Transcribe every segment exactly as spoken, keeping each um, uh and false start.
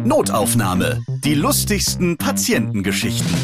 Notaufnahme. Die lustigsten Patientengeschichten.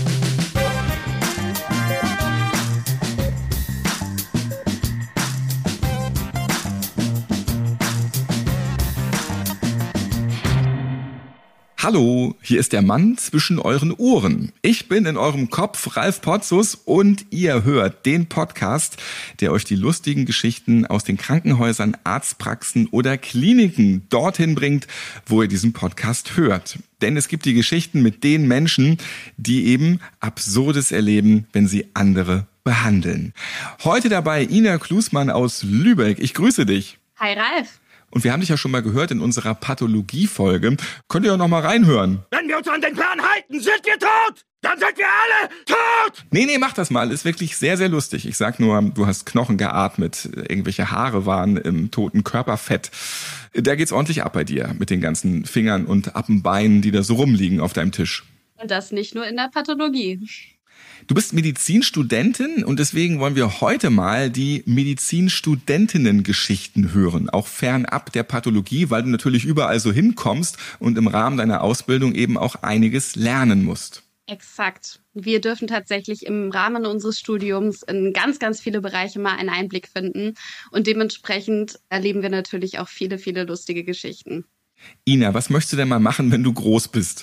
Hallo, hier ist der Mann zwischen euren Ohren. Ich bin in eurem Kopf Ralf Potzus und ihr hört den Podcast, der euch die lustigen Geschichten aus den Krankenhäusern, Arztpraxen oder Kliniken dorthin bringt, wo ihr diesen Podcast hört. Denn es gibt die Geschichten mit den Menschen, die eben Absurdes erleben, wenn sie andere behandeln. Heute dabei Ina Klusmann aus Lübeck. Ich grüße dich. Hi Ralf. Und wir haben dich ja schon mal gehört in unserer Pathologie-Folge. Könnt ihr auch noch mal reinhören. Wenn wir uns an den Plan halten, sind wir tot! Dann sind wir alle tot! Nee, nee, mach das mal. Ist wirklich sehr, sehr lustig. Ich sag nur, du hast Knochen geatmet. Irgendwelche Haare waren im toten Körperfett. Da geht's ordentlich ab bei dir mit den ganzen Fingern und Appenbeinen, die da so rumliegen auf deinem Tisch. Und das nicht nur in der Pathologie. Du bist Medizinstudentin und deswegen wollen wir heute mal die Medizinstudentinnen-Geschichten hören, auch fernab der Pathologie, weil du natürlich überall so hinkommst und im Rahmen deiner Ausbildung eben auch einiges lernen musst. Exakt. Wir dürfen tatsächlich im Rahmen unseres Studiums in ganz, ganz viele Bereiche mal einen Einblick finden und dementsprechend erleben wir natürlich auch viele, viele lustige Geschichten. Ina, was möchtest du denn mal machen, wenn du groß bist?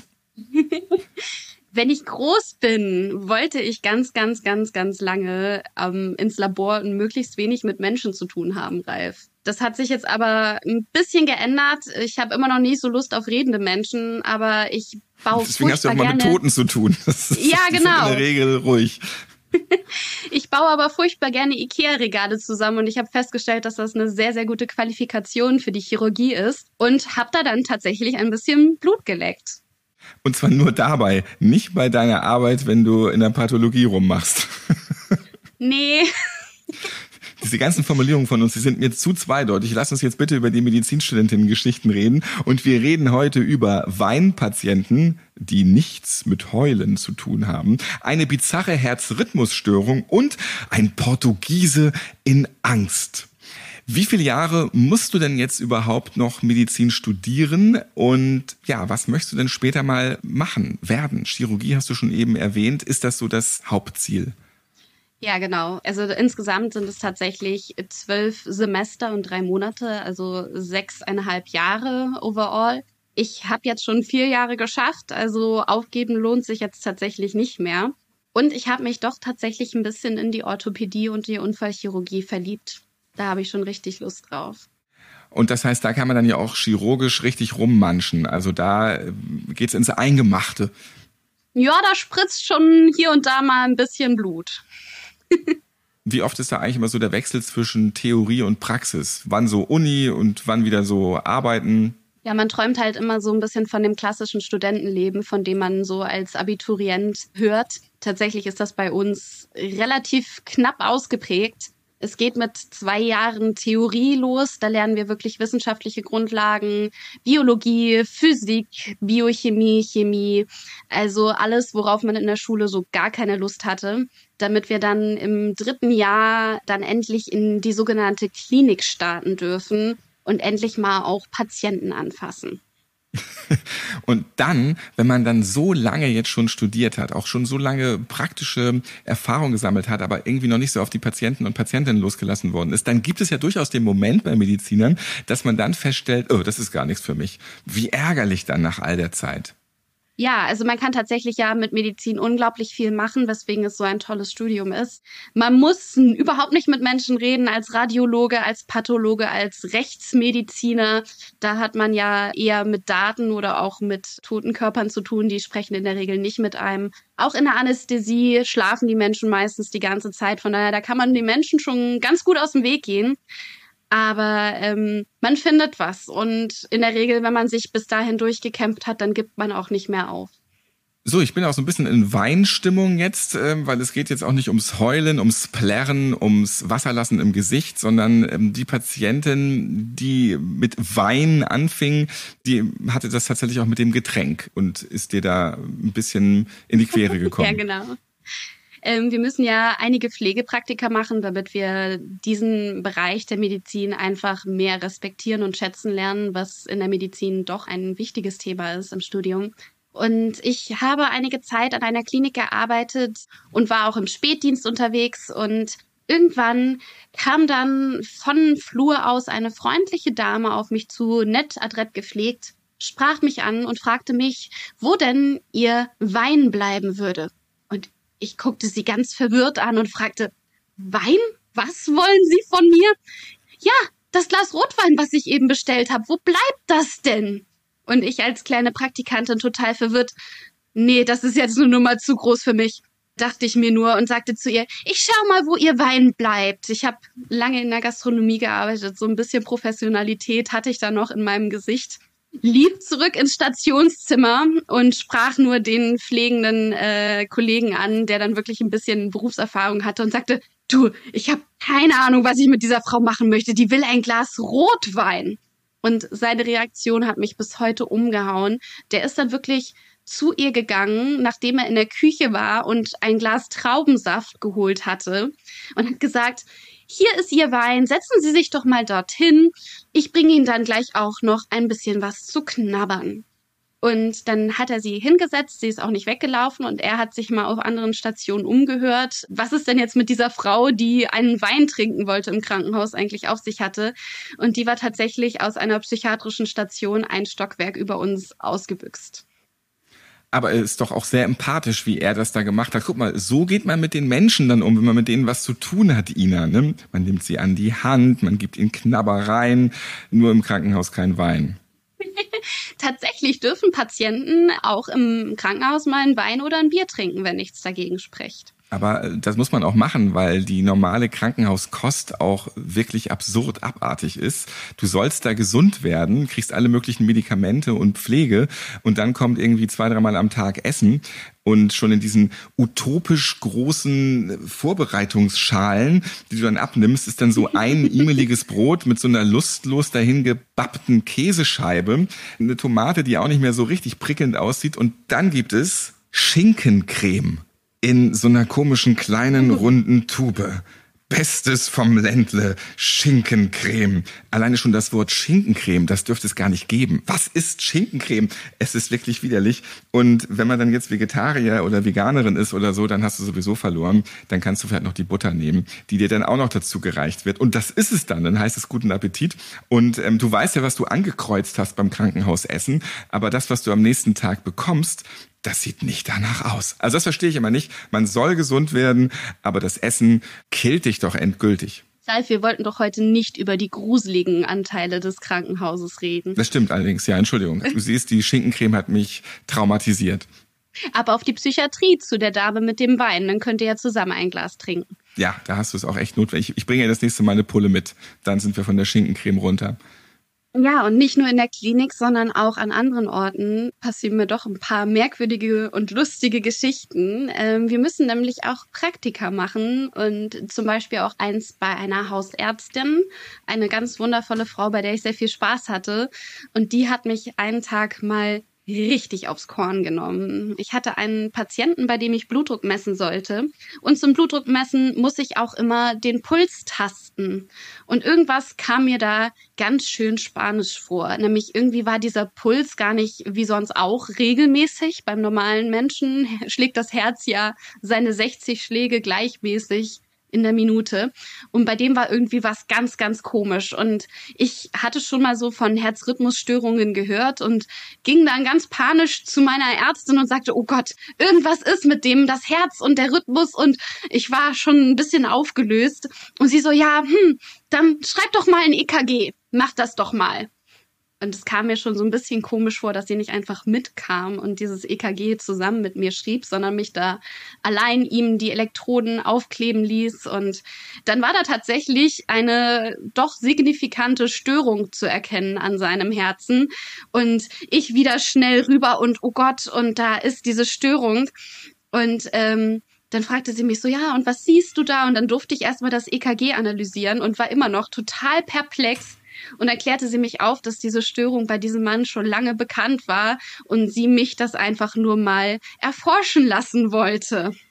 Wenn ich groß bin, wollte ich ganz, ganz, ganz, ganz lange ähm, ins Labor und möglichst wenig mit Menschen zu tun haben, Ralf. Das hat sich jetzt aber ein bisschen geändert. Ich habe immer noch nicht so Lust auf redende Menschen, aber ich baue Deswegen hast du auch mal gerne mit Toten zu tun. Das ist, ja, die genau. sind in der Regel ruhig. Ich baue aber furchtbar gerne Ikea-Regale zusammen und ich habe festgestellt, dass das eine sehr, sehr gute Qualifikation für die Chirurgie ist und habe da dann tatsächlich ein bisschen Blut geleckt. Und zwar nur dabei, nicht bei deiner Arbeit, wenn du in der Pathologie rummachst. Nee. Diese ganzen Formulierungen von uns, die sind mir zu zweideutig. Lass uns jetzt bitte über die Medizinstudentinnen-Geschichten reden. Und wir reden heute über Weinpatienten, die nichts mit Heulen zu tun haben, eine bizarre Herzrhythmusstörung und ein Portugiese in Angst. Wie viele Jahre musst du denn jetzt überhaupt noch Medizin studieren und ja, was möchtest du denn später mal machen, werden? Chirurgie hast du schon eben erwähnt. Ist das so das Hauptziel? Ja, genau. Also insgesamt sind es tatsächlich zwölf Semester und drei Monate, also sechseinhalb Jahre overall. Ich habe jetzt schon vier Jahre geschafft, also aufgeben lohnt sich jetzt tatsächlich nicht mehr. Und ich habe mich doch tatsächlich ein bisschen in die Orthopädie und die Unfallchirurgie verliebt. Da habe ich schon richtig Lust drauf. Und das heißt, da kann man dann ja auch chirurgisch richtig rummanschen. Also da geht's ins Eingemachte. Ja, da spritzt schon hier und da mal ein bisschen Blut. Wie oft ist da eigentlich immer so der Wechsel zwischen Theorie und Praxis? Wann so Uni und wann wieder so Arbeiten? Ja, man träumt halt immer so ein bisschen von dem klassischen Studentenleben, von dem man so als Abiturient hört. Tatsächlich ist das bei uns relativ knapp ausgeprägt. Es geht mit zwei Jahren Theorie los. Da lernen wir wirklich wissenschaftliche Grundlagen, Biologie, Physik, Biochemie, Chemie. Also alles, worauf man in der Schule so gar keine Lust hatte. Damit wir dann im dritten Jahr dann endlich in die sogenannte Klinik starten dürfen und endlich mal auch Patienten anfassen. Und dann, wenn man dann so lange jetzt schon studiert hat, auch schon so lange praktische Erfahrung gesammelt hat, aber irgendwie noch nicht so auf die Patienten und Patientinnen losgelassen worden ist, dann gibt es ja durchaus den Moment bei Medizinern, dass man dann feststellt, oh, das ist gar nichts für mich. Wie ärgerlich dann nach all der Zeit. Ja, also man kann tatsächlich ja mit Medizin unglaublich viel machen, weswegen es so ein tolles Studium ist. Man muss überhaupt nicht mit Menschen reden als Radiologe, als Pathologe, als Rechtsmediziner. Da hat man ja eher mit Daten oder auch mit toten Körpern zu tun. Die sprechen in der Regel nicht mit einem. Auch in der Anästhesie schlafen die Menschen meistens die ganze Zeit. Von daher, da kann man den Menschen schon ganz gut aus dem Weg gehen. Aber ähm, man findet was und in der Regel, wenn man sich bis dahin durchgekämpft hat, dann gibt man auch nicht mehr auf. So, ich bin auch so ein bisschen in Weinstimmung jetzt, äh, weil es geht jetzt auch nicht ums Heulen, ums Plärren, ums Wasserlassen im Gesicht, sondern ähm, die Patientin, die mit Wein anfing, die hatte das tatsächlich auch mit dem Getränk und ist dir da ein bisschen in die Quere gekommen. Ja, genau. Ähm, wir müssen ja einige Pflegepraktika machen, damit wir diesen Bereich der Medizin einfach mehr respektieren und schätzen lernen, was in der Medizin doch ein wichtiges Thema ist im Studium. Und ich habe einige Zeit an einer Klinik gearbeitet und war auch im Spätdienst unterwegs. Und irgendwann kam dann von Flur aus eine freundliche Dame auf mich zu, nett, adrett gepflegt, sprach mich an und fragte mich, wo denn ihr Wein bleiben würde. Und ich guckte sie ganz verwirrt an und fragte, Wein? Was wollen Sie von mir? Ja, das Glas Rotwein, was ich eben bestellt habe. Wo bleibt das denn? Und ich als kleine Praktikantin total verwirrt, nee, das ist jetzt eine Nummer zu groß für mich, dachte ich mir nur und sagte zu ihr, ich schau mal, wo ihr Wein bleibt. Ich habe lange in der Gastronomie gearbeitet, so ein bisschen Professionalität hatte ich da noch in meinem Gesicht. Lief zurück ins Stationszimmer und sprach nur den pflegenden äh, Kollegen an, der dann wirklich ein bisschen Berufserfahrung hatte und sagte, du, ich habe keine Ahnung, was ich mit dieser Frau machen möchte. Die will ein Glas Rotwein. Und seine Reaktion hat mich bis heute umgehauen. Der ist dann wirklich zu ihr gegangen, nachdem er in der Küche war und ein Glas Traubensaft geholt hatte und hat gesagt, hier ist Ihr Wein, setzen Sie sich doch mal dorthin. Ich bringe Ihnen dann gleich auch noch ein bisschen was zu knabbern. Und dann hat er sie hingesetzt, sie ist auch nicht weggelaufen und er hat sich mal auf anderen Stationen umgehört. Was ist denn jetzt mit dieser Frau, die einen Wein trinken wollte im Krankenhaus, eigentlich auf sich hatte? Und die war tatsächlich aus einer psychiatrischen Station ein Stockwerk über uns ausgebüxt. Aber es ist doch auch sehr empathisch, wie er das da gemacht hat. Guck mal, so geht man mit den Menschen dann um, wenn man mit denen was zu tun hat, Ina. Ne? Man nimmt sie an die Hand, man gibt ihnen Knabbereien, nur im Krankenhaus kein Wein. Tatsächlich dürfen Patienten auch im Krankenhaus mal einen Wein oder ein Bier trinken, wenn nichts dagegen spricht. Aber das muss man auch machen, weil die normale Krankenhauskost auch wirklich absurd abartig ist. Du sollst da gesund werden, kriegst alle möglichen Medikamente und Pflege und dann kommt irgendwie zwei, dreimal am Tag Essen. Und schon in diesen utopisch großen Vorbereitungsschalen, die du dann abnimmst, ist dann so ein immeliges Brot mit so einer lustlos dahin gebappten Käsescheibe, eine Tomate, die auch nicht mehr so richtig prickelnd aussieht. Und dann gibt es Schinkencreme in so einer komischen kleinen runden Tube. Bestes vom Ländle, Schinkencreme. Alleine schon das Wort Schinkencreme, das dürfte es gar nicht geben. Was ist Schinkencreme? Es ist wirklich widerlich. Und wenn man dann jetzt Vegetarier oder Veganerin ist oder so, dann hast du sowieso verloren. Dann kannst du vielleicht noch die Butter nehmen, die dir dann auch noch dazu gereicht wird. Und das ist es dann. Dann heißt es guten Appetit. Und ähm, du weißt ja, was du angekreuzt hast beim Krankenhausessen. Aber das, was du am nächsten Tag bekommst, das sieht nicht danach aus. Also das verstehe ich immer nicht. Man soll gesund werden, aber das Essen killt dich doch endgültig. Ralf, wir wollten doch heute nicht über die gruseligen Anteile des Krankenhauses reden. Das stimmt allerdings, ja, Entschuldigung. Du siehst, die Schinkencreme hat mich traumatisiert. Aber auf die Psychiatrie zu der Dame mit dem Wein, dann könnt ihr ja zusammen ein Glas trinken. Ja, da hast du es auch echt notwendig. Ich bringe ja das nächste Mal eine Pulle mit. Dann sind wir von der Schinkencreme runter. Ja, und nicht nur in der Klinik, sondern auch an anderen Orten passieren mir doch ein paar merkwürdige und lustige Geschichten. Ähm, wir müssen nämlich auch Praktika machen und zum Beispiel auch eins bei einer Hausärztin, eine ganz wundervolle Frau, bei der ich sehr viel Spaß hatte. Und die hat mich einen Tag mal richtig aufs Korn genommen. Ich hatte einen Patienten, bei dem ich Blutdruck messen sollte. Und zum Blutdruckmessen muss ich auch immer den Puls tasten. Und irgendwas kam mir da ganz schön spanisch vor. Nämlich irgendwie war dieser Puls gar nicht wie sonst auch regelmäßig. Beim normalen Menschen schlägt das Herz ja seine sechzig Schläge gleichmäßig in der Minute. Und bei dem war irgendwie was ganz, ganz komisch. Und ich hatte schon mal so von Herzrhythmusstörungen gehört und ging dann ganz panisch zu meiner Ärztin und sagte, oh Gott, irgendwas ist mit dem, das Herz und der Rhythmus. Und ich war schon ein bisschen aufgelöst. Und sie so, ja, hm, dann schreib doch mal ein E K G. Mach das doch mal. Und es kam mir schon so ein bisschen komisch vor, dass sie nicht einfach mitkam und dieses E K G zusammen mit mir schrieb, sondern mich da allein ihm die Elektroden aufkleben ließ. Und dann war da tatsächlich eine doch signifikante Störung zu erkennen an seinem Herzen. Und ich wieder schnell rüber und oh Gott, und da ist diese Störung. Und ähm, dann fragte sie mich so, ja, und was siehst du da? Und dann durfte ich erstmal das E K G analysieren und war immer noch total perplex. Und erklärte sie mich auf, dass diese Störung bei diesem Mann schon lange bekannt war und sie mich das einfach nur mal erforschen lassen wollte.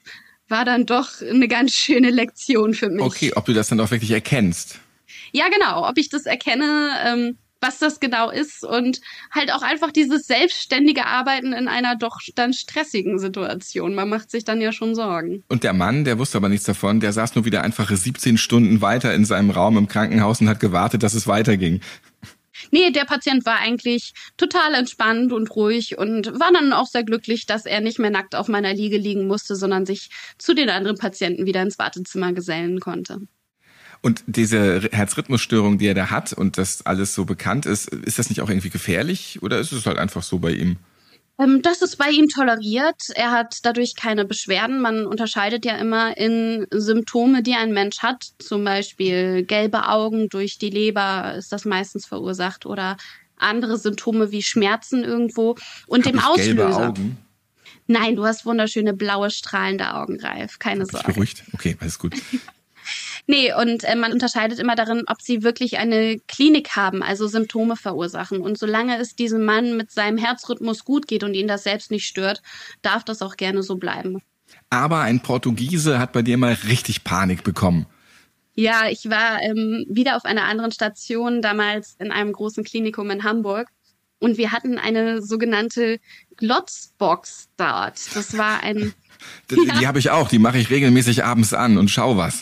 war dann doch eine ganz schöne Lektion für mich. Okay, ob du das dann auch wirklich erkennst? Ja, genau, ob ich das erkenne, ähm, was das genau ist und halt auch einfach dieses selbstständige Arbeiten in einer doch dann stressigen Situation. Man macht sich dann ja schon Sorgen. Und der Mann, der wusste aber nichts davon, der saß nur wieder einfache siebzehn Stunden weiter in seinem Raum im Krankenhaus und hat gewartet, dass es weiterging. Nee, der Patient war eigentlich total entspannt und ruhig und war dann auch sehr glücklich, dass er nicht mehr nackt auf meiner Liege liegen musste, sondern sich zu den anderen Patienten wieder ins Wartezimmer gesellen konnte. Und diese Herzrhythmusstörung, die er da hat und das alles so bekannt ist, ist das nicht auch irgendwie gefährlich oder ist es halt einfach so bei ihm? Ähm, das ist bei ihm toleriert. Er hat dadurch keine Beschwerden. Man unterscheidet ja immer in Symptome, die ein Mensch hat. Zum Beispiel gelbe Augen durch die Leber ist das meistens verursacht oder andere Symptome wie Schmerzen irgendwo und Hab dem ich Auslöser. Gelbe Augen? Nein, du hast wunderschöne blaue strahlende Augen, Ralf. Keine Hab ich Sorge. beruhigt? Okay, alles gut. Nee, und äh, man unterscheidet immer darin, ob sie wirklich eine Klinik haben, also Symptome verursachen. Und solange es diesem Mann mit seinem Herzrhythmus gut geht und ihn das selbst nicht stört, darf das auch gerne so bleiben. Aber ein Portugiese hat bei dir mal richtig Panik bekommen. Ja, ich war ähm, wieder auf einer anderen Station, damals in einem großen Klinikum in Hamburg. Und wir hatten eine sogenannte Glotzbox dort. Das war ein... Die, ja. die habe ich auch, die mache ich regelmäßig abends an und schau was.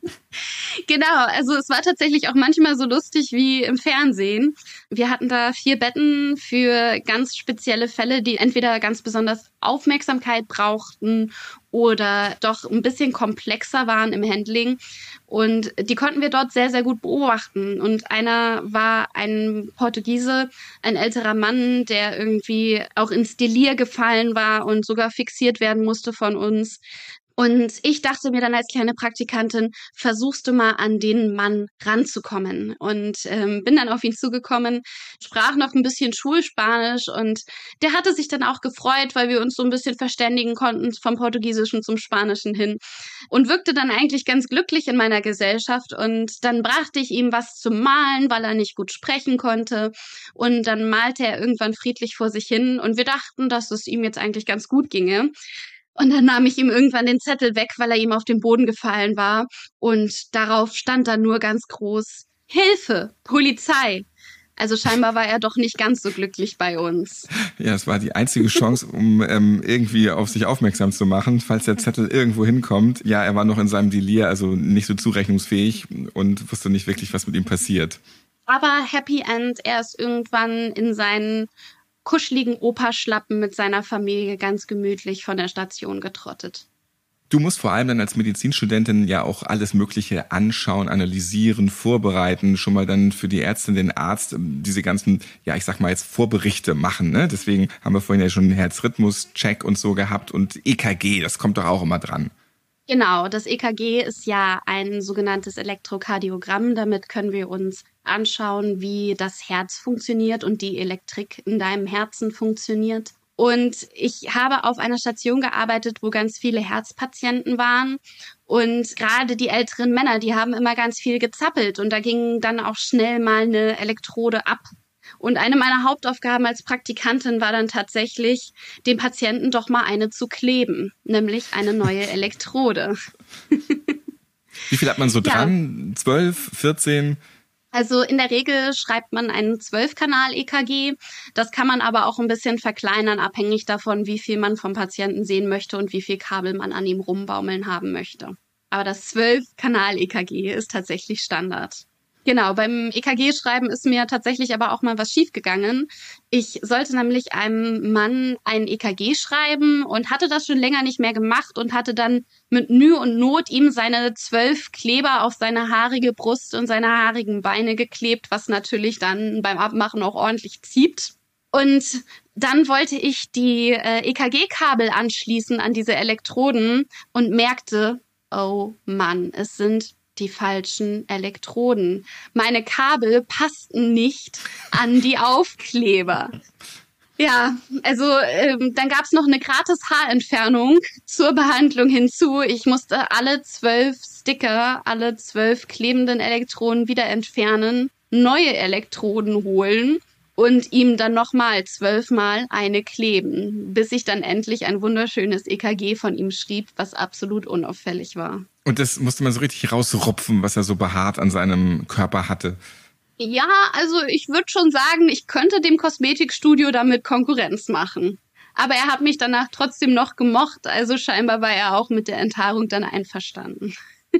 Genau, also es war tatsächlich auch manchmal so lustig wie im Fernsehen. Wir hatten da vier Betten für ganz spezielle Fälle, die entweder ganz besonders Aufmerksamkeit brauchten oder doch ein bisschen komplexer waren im Handling. Und die konnten wir dort sehr, sehr gut beobachten. Und einer war ein Portugiese, ein älterer Mann, der irgendwie auch ins Delir gefallen war und sogar fixiert werden musste von uns. Und ich dachte mir dann als kleine Praktikantin, versuchst du mal an den Mann ranzukommen. Und ähm, bin dann auf ihn zugekommen, sprach noch ein bisschen Schulspanisch und der hatte sich dann auch gefreut, weil wir uns so ein bisschen verständigen konnten vom Portugiesischen zum Spanischen hin und wirkte dann eigentlich ganz glücklich in meiner Gesellschaft. Und dann brachte ich ihm was zum Malen, weil er nicht gut sprechen konnte. Und dann malte er irgendwann friedlich vor sich hin und wir dachten, dass es ihm jetzt eigentlich ganz gut ginge. Und dann nahm ich ihm irgendwann den Zettel weg, weil er ihm auf den Boden gefallen war. Und darauf stand dann nur ganz groß, Hilfe, Polizei. Also scheinbar war er doch nicht ganz so glücklich bei uns. Ja, es war die einzige Chance, um ähm, irgendwie auf sich aufmerksam zu machen, falls der Zettel irgendwo hinkommt. Ja, er war noch in seinem Delir, also nicht so zurechnungsfähig und wusste nicht wirklich, was mit ihm passiert. Aber Happy End, er ist irgendwann in seinen kuscheligen Operschlappen mit seiner Familie ganz gemütlich von der Station getrottet. Du musst vor allem dann als Medizinstudentin ja auch alles Mögliche anschauen, analysieren, vorbereiten, schon mal dann für die Ärztin, den Arzt diese ganzen, ja ich sag mal jetzt Vorberichte machen, ne? Deswegen haben wir vorhin ja schon einen Herzrhythmus-Check und so gehabt und E K G, das kommt doch auch immer dran. Genau, das E K G ist ja ein sogenanntes Elektrokardiogramm. Damit können wir uns anschauen, wie das Herz funktioniert und die Elektrik in deinem Herzen funktioniert. Und ich habe auf einer Station gearbeitet, wo ganz viele Herzpatienten waren. Und gerade die älteren Männer, die haben immer ganz viel gezappelt. Und da ging dann auch schnell mal eine Elektrode ab. Und eine meiner Hauptaufgaben als Praktikantin war dann tatsächlich, dem Patienten doch mal eine zu kleben, nämlich eine neue Elektrode. Wie viel hat man so dran? zwölf, vierzehn? Also in der Regel schreibt man einen zwölf-Kanal-E K G. Das kann man aber auch ein bisschen verkleinern, abhängig davon, wie viel man vom Patienten sehen möchte und wie viel Kabel man an ihm rumbaumeln haben möchte. Aber das zwölf-Kanal-E K G ist tatsächlich Standard. Genau, beim E K G-Schreiben ist mir tatsächlich aber auch mal was schiefgegangen. Ich sollte nämlich einem Mann ein E K G schreiben und hatte das schon länger nicht mehr gemacht und hatte dann mit Mühe und Not ihm seine zwölf Kleber auf seine haarige Brust und seine haarigen Beine geklebt, was natürlich dann beim Abmachen auch ordentlich zieht. Und dann wollte ich die äh, E K G-Kabel anschließen an diese Elektroden und merkte, oh Mann, es sind die falschen Elektroden. Meine Kabel passten nicht an die Aufkleber. Ja, also ähm, dann gab's noch eine gratis Haarentfernung zur Behandlung hinzu. Ich musste alle zwölf Sticker, alle zwölf klebenden Elektroden wieder entfernen, neue Elektroden holen und ihm dann nochmal zwölfmal eine kleben, bis ich dann endlich ein wunderschönes E K G von ihm schrieb, was absolut unauffällig war. Und das musste man so richtig rausrupfen, was er so behaart an seinem Körper hatte. Ja, also ich würde schon sagen, ich könnte dem Kosmetikstudio damit Konkurrenz machen. Aber er hat mich danach trotzdem noch gemocht, also scheinbar war er auch mit der Enthaarung dann einverstanden.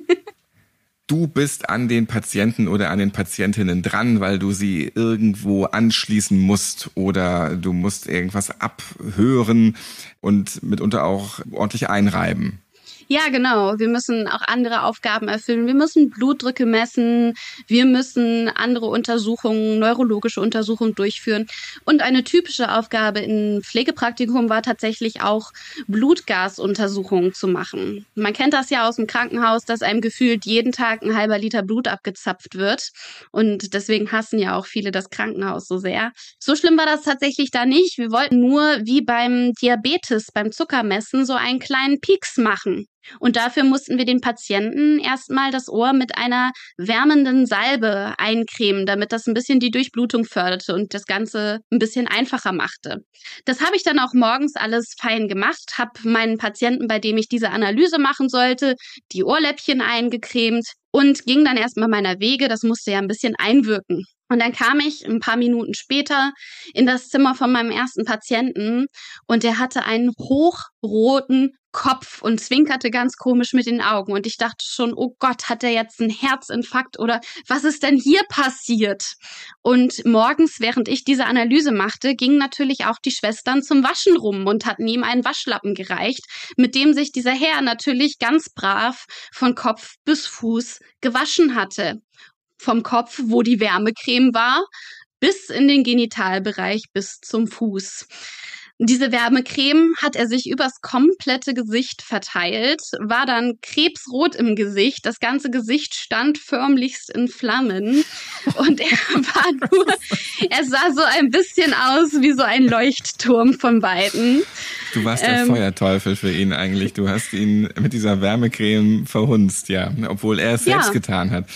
Du bist an den Patienten oder an den Patientinnen dran, weil du sie irgendwo anschließen musst oder du musst irgendwas abhören und mitunter auch ordentlich einreiben. Ja, genau. Wir müssen auch andere Aufgaben erfüllen. Wir müssen Blutdrücke messen. Wir müssen andere Untersuchungen, neurologische Untersuchungen durchführen. Und eine typische Aufgabe im Pflegepraktikum war tatsächlich auch, Blutgasuntersuchungen zu machen. Man kennt das ja aus dem Krankenhaus, dass einem gefühlt jeden Tag ein halber Liter Blut abgezapft wird. Und deswegen hassen ja auch viele das Krankenhaus so sehr. So schlimm war das tatsächlich da nicht. Wir wollten nur, wie beim Diabetes, beim Zuckermessen, so einen kleinen Pieks machen. Und dafür mussten wir den Patienten erstmal das Ohr mit einer wärmenden Salbe eincremen, damit das ein bisschen die Durchblutung förderte und das Ganze ein bisschen einfacher machte. Das habe ich dann auch morgens alles fein gemacht, habe meinen Patienten, bei dem ich diese Analyse machen sollte, die Ohrläppchen eingecremt und ging dann erstmal meiner Wege. Das musste ja ein bisschen einwirken. Und dann kam ich ein paar Minuten später in das Zimmer von meinem ersten Patienten und der hatte einen hochroten Kopf und zwinkerte ganz komisch mit den Augen. Und ich dachte schon, oh Gott, hat der jetzt einen Herzinfarkt oder was ist denn hier passiert? Und morgens, während ich diese Analyse machte, gingen natürlich auch die Schwestern zum Waschen rum und hatten ihm einen Waschlappen gereicht, mit dem sich dieser Herr natürlich ganz brav von Kopf bis Fuß gewaschen hatte. Vom Kopf, wo die Wärmecreme war, bis in den Genitalbereich, bis zum Fuß. Diese Wärmecreme hat er sich übers komplette Gesicht verteilt, war dann krebsrot im Gesicht. Das ganze Gesicht stand förmlichst in Flammen. Und er war nur, er sah so ein bisschen aus wie so ein Leuchtturm von Weitem. Du warst der ähm, Feuerteufel für ihn eigentlich. Du hast ihn mit dieser Wärmecreme verhunzt, ja, obwohl er es ja selbst getan hat.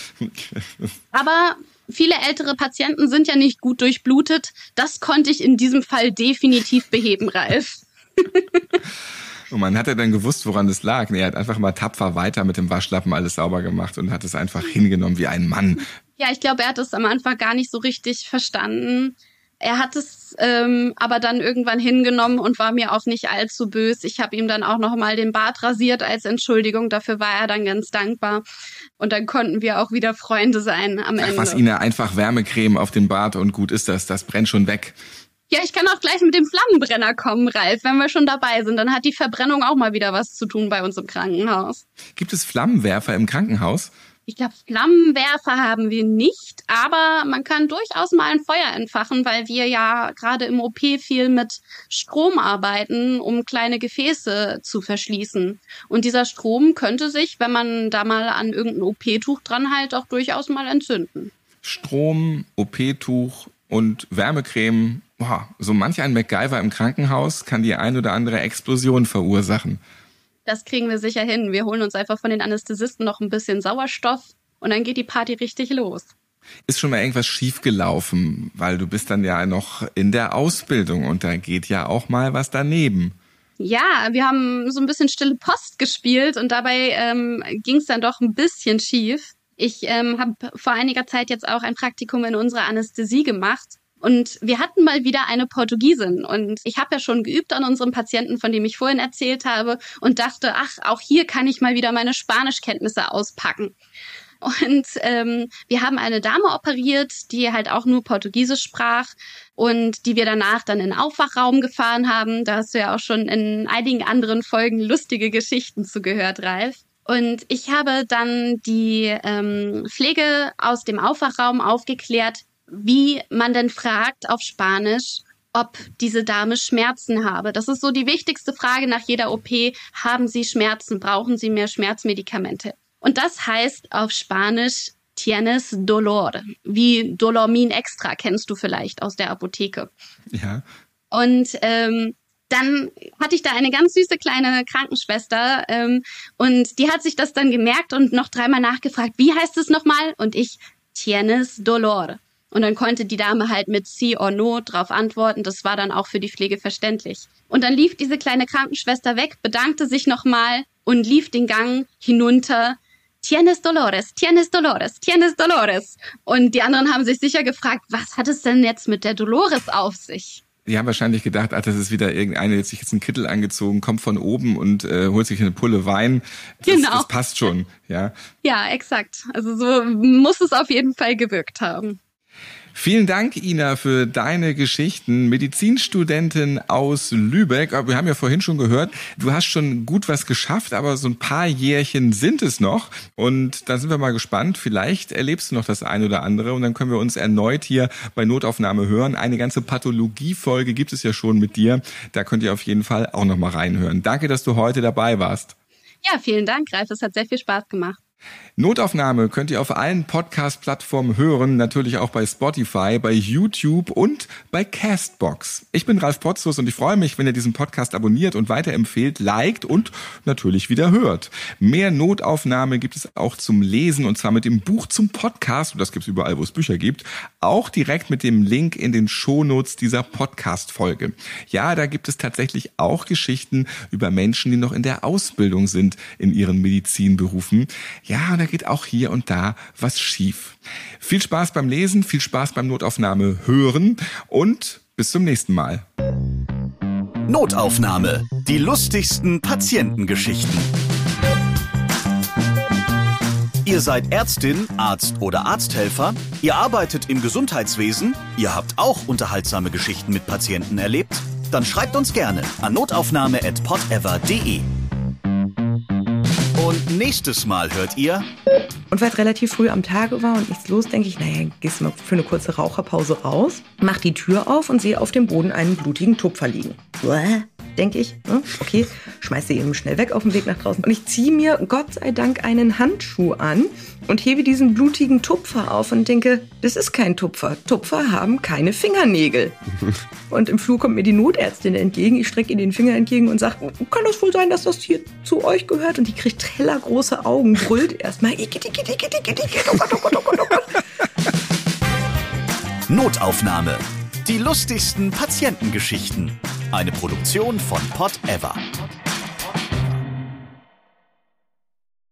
Aber viele ältere Patienten sind ja nicht gut durchblutet. Das konnte ich in diesem Fall definitiv beheben, Ralf. Und man hat ja dann gewusst, woran es lag. Er hat einfach mal tapfer weiter mit dem Waschlappen alles sauber gemacht und hat es einfach hingenommen wie ein Mann. Ja, ich glaube, er hat es am Anfang gar nicht so richtig verstanden. Er hat es ähm, aber dann irgendwann hingenommen und war mir auch nicht allzu böse. Ich habe ihm dann auch noch mal den Bart rasiert als Entschuldigung. Dafür war er dann ganz dankbar. Und dann konnten wir auch wieder Freunde sein am Ende. Ach, was, Ina, einfach Wärmecreme auf den Bart und gut ist das. Das brennt schon weg. Ja, ich kann auch gleich mit dem Flammenbrenner kommen, Ralf, wenn wir schon dabei sind. Dann hat die Verbrennung auch mal wieder was zu tun bei uns im Krankenhaus. Gibt es Flammenwerfer im Krankenhaus? Ich glaube, Flammenwerfer haben wir nicht, aber man kann durchaus mal ein Feuer entfachen, weil wir ja gerade im O P viel mit Strom arbeiten, um kleine Gefäße zu verschließen. Und dieser Strom könnte sich, wenn man da mal an irgendein O P-Tuch dran hält, auch durchaus mal entzünden. Strom, O P-Tuch und Wärmecreme, boah, so manch ein MacGyver im Krankenhaus kann die ein oder andere Explosion verursachen. Das kriegen wir sicher hin. Wir holen uns einfach von den Anästhesisten noch ein bisschen Sauerstoff und dann geht die Party richtig los. Ist schon mal irgendwas schiefgelaufen, weil du bist dann ja noch in der Ausbildung und da geht ja auch mal was daneben. Ja, wir haben so ein bisschen stille Post gespielt und dabei ähm, ging es dann doch ein bisschen schief. Ich ähm, habe vor einiger Zeit jetzt auch ein Praktikum in unserer Anästhesie gemacht. Und wir hatten mal wieder eine Portugiesin und ich habe ja schon geübt an unserem Patienten, von dem ich vorhin erzählt habe und dachte, ach, auch hier kann ich mal wieder meine Spanischkenntnisse auspacken. Und ähm, wir haben eine Dame operiert, die halt auch nur Portugiesisch sprach und die wir danach dann in den Aufwachraum gefahren haben. Da hast du ja auch schon in einigen anderen Folgen lustige Geschichten zugehört, Ralf. Und ich habe dann die ähm, Pflege aus dem Aufwachraum aufgeklärt, wie man denn fragt auf Spanisch, ob diese Dame Schmerzen habe. Das ist so die wichtigste Frage nach jeder O P. Haben Sie Schmerzen? Brauchen Sie mehr Schmerzmedikamente? Und das heißt auf Spanisch tienes dolor, wie Dolormin extra, kennst du vielleicht aus der Apotheke. Ja. Und ähm, dann hatte ich da eine ganz süße kleine Krankenschwester ähm, und die hat sich das dann gemerkt und noch dreimal nachgefragt, wie heißt es nochmal? Und ich, tienes dolor. Und dann konnte die Dame halt mit sí or no drauf antworten. Das war dann auch für die Pflege verständlich. Und dann lief diese kleine Krankenschwester weg, bedankte sich nochmal und lief den Gang hinunter. Tienes Dolores, tienes Dolores, tienes Dolores. Und die anderen haben sich sicher gefragt, was hat es denn jetzt mit der Dolores auf sich? Die haben wahrscheinlich gedacht, ach, das ist wieder irgendeine, jetzt sich jetzt einen Kittel angezogen, kommt von oben und äh, holt sich eine Pulle Wein. Das, genau. Das passt schon, ja. Ja, exakt. Also so muss es auf jeden Fall gewirkt haben. Vielen Dank, Ina, für deine Geschichten. Medizinstudentin aus Lübeck. Aber wir haben ja vorhin schon gehört, du hast schon gut was geschafft, aber so ein paar Jährchen sind es noch. Und da sind wir mal gespannt. Vielleicht erlebst du noch das eine oder andere und dann können wir uns erneut hier bei Notaufnahme hören. Eine ganze Pathologie-Folge gibt es ja schon mit dir. Da könnt ihr auf jeden Fall auch noch mal reinhören. Danke, dass du heute dabei warst. Ja, vielen Dank, Ralf. Es hat sehr viel Spaß gemacht. Notaufnahme könnt ihr auf allen Podcast-Plattformen hören, natürlich auch bei Spotify, bei YouTube und bei Castbox. Ich bin Ralf Potzus und ich freue mich, wenn ihr diesen Podcast abonniert und weiterempfehlt, liked und natürlich wieder hört. Mehr Notaufnahme gibt es auch zum Lesen und zwar mit dem Buch zum Podcast, und das gibt es überall, wo es Bücher gibt, auch direkt mit dem Link in den Shownotes dieser Podcast-Folge. Ja, da gibt es tatsächlich auch Geschichten über Menschen, die noch in der Ausbildung sind in ihren Medizinberufen. Ja, und da geht auch hier und da was schief. Viel Spaß beim Lesen, viel Spaß beim Notaufnahme hören und bis zum nächsten Mal. Notaufnahme. Die lustigsten Patientengeschichten. Ihr seid Ärztin, Arzt oder Arzthelfer? Ihr arbeitet im Gesundheitswesen? Ihr habt auch unterhaltsame Geschichten mit Patienten erlebt? Dann schreibt uns gerne an notaufnahme at podever punkt de. Und nächstes Mal hört ihr... Und weil es relativ früh am Tage war und nichts los, denke ich, naja, gehst du mal für eine kurze Raucherpause raus, mach die Tür auf und sehe auf dem Boden einen blutigen Tupfer liegen. Uäh, denke ich, okay, schmeiß sie eben schnell weg auf dem Weg nach draußen. Und ich ziehe mir, Gott sei Dank, einen Handschuh an und hebe diesen blutigen Tupfer auf und denke, das ist kein Tupfer. Tupfer haben keine Fingernägel. Und im Flur kommt mir die Notärztin entgegen. Ich strecke ihr den Finger entgegen und sage, kann das wohl sein, dass das hier zu euch gehört? Und die kriegt tellergroße Augen, brüllt erstmal, oh Gott, oh Gott, oh Gott, oh Gott. Notaufnahme. Die lustigsten Patientengeschichten. Eine Produktion von Podever.